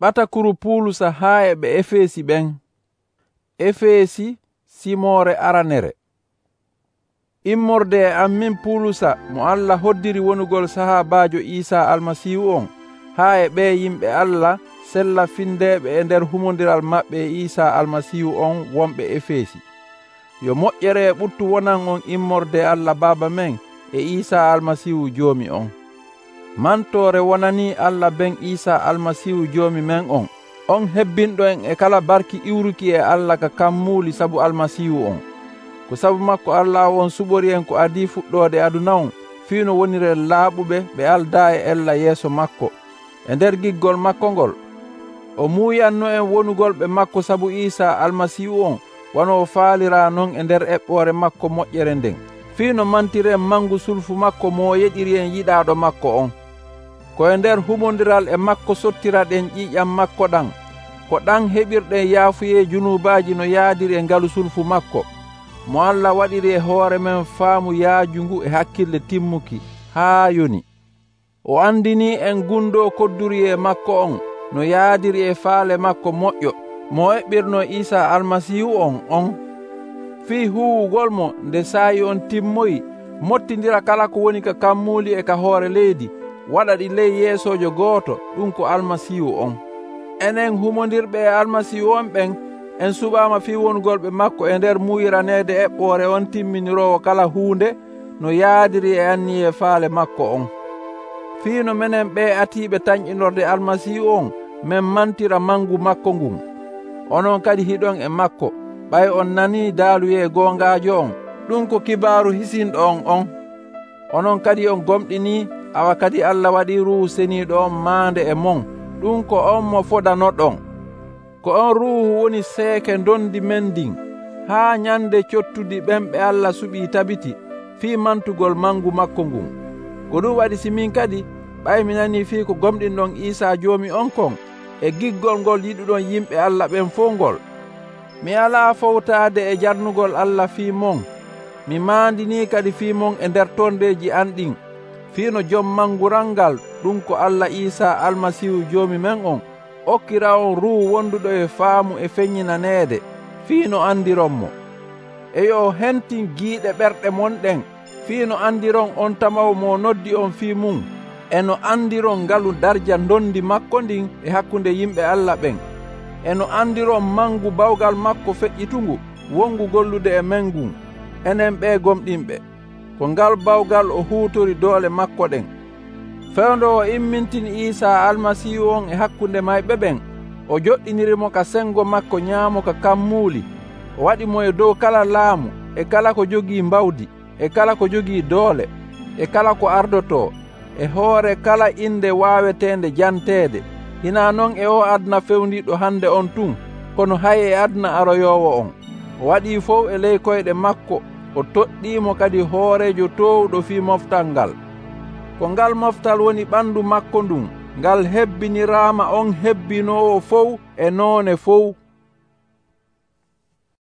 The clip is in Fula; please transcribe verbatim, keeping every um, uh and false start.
ɓatakuru Pulusa haa e ɓe Efesi ɓen. Efesi simore aranere. Immorde e am min Pulusa mo Allah hoddiri wonugol sahabajo Isa almasihu on haa e ɓe yimɓe Allah sella findeɓe e nder humondiral maɓɓe Isa almasihu on wonɓe Efesi. Yo moƴƴere e ɓuttu wonan on immorde Allah Baba men e Isa almasihu joomi on. Mantore wonani Allah ben Isa almasihu joomi men on. On hebbinɗo en e kala barki iwruki e Allah ka kammuli sabu almasihu on. Ko sabu makko Allah on suɓori en ko adi fuɗɗode aduna on fiino wonire laaɓuɓe ɓe alda e ella yeeso makko e nder giggol makko ngol. O muuyanno en wonugol ɓe makko sabu Isa almasihu on wano faalira non e nder eɓɓore makko moƴƴere nden fiino mantire mangu sulfu makko mo yeɗiri en yiɗaɗo makko on. Ko e nder humondiral e makko sottiraɗen ƴiƴam makko ɗan ko ɗan heɓirɗen yaafuye junubaji no yaadiri e ngalu sulfu makko mo Allah waɗiri e hoore men faamu yaaju ngu e hakkille timmuki haa yoni. O andini en gundo kodduri e makko on no yaadiri e faale makko moƴƴo mo eɓɓirno Isa almasihu on on. Fii huwugol mo nde saayi on timmoyi mottindira kala ko woni ka kammuli e ka hoore leydi waɗa ɗi ley yeesojo gooto ɗum ko almasihu on. Enen humondirɓe e almasihu on ɓen en suɓama fi wongol ɓe makko e nder muyiranede eɓɓore on timminirowo kala hunde no yaadiri e anni e faale makko on. Fiino menen ɓe atiɓe tañƴinorde almasihu on men mantira mangu makko ngun. Onon kadi hiɗon e makko ɓay on nani daaluye gongajo on ɗum ko kibaru hisinɗo on on. Onon kadi on gomɗini awa kadi Allah waɗi ruhu seniɗo on maande e mon ɗum ko on mo fodanoɗon. Ko on ruhu woni seeke dondi men ndin haa nyande cottudi ɓen ɓe Allah suɓi tabiti fi mantugol mangu makko ngun. Ko ɗum waɗi simin kadi ɓay mi nani fi ko gomɗinɗon Isa joomi on kon e giggol ngol yiɗuɗon yimɓe Allah ɓen fof ngol. Mi ala fowtade e jarnugol Allah fi mon. Mi mandini kadi fi mon e nder tondeji an ɗin fiino joom mangural ngal ɗum ko Allah Isa almasihu joomi men on okkira on ruhu wonduɗo e faamu e feññinanede fiino andironmo. E yo hentin giiɗe ɓerɗe mon ɗen fiino andiron on tamaw mo noddi on fi mum eno andiron ngalu darja dondi makko ndin e hakkunde yimɓe Allah ɓen eno andiron mangu bawgal makko feƴƴitungu wongu gollude e men ngun enen ɓe gomɗinɓe ko ngal bawgal o huutori doole makko ɗen. Fewndo o immintini Isa almasihu on e hakkunde mayɓe ɓen o joɗɗinirimo ka sengo makko ñaamo ka kammuli o waɗi mo e dow kala laamu e kala ko jogii mbawdi e kala ko jogii doole e kala ko ardoto e hoore kala inde waawetende jantede hina non e o adna fewndiɗo hande on tun kono hay e adna aroyowo on. O waɗi fof e ley koyɗe makko o toɗɗimo kadi hoorejo towɗo fi moftal ngal. Ko ngal moftal woni ɓandu makko ndun ngal hebbinirama on hebbinowo fof e noone fof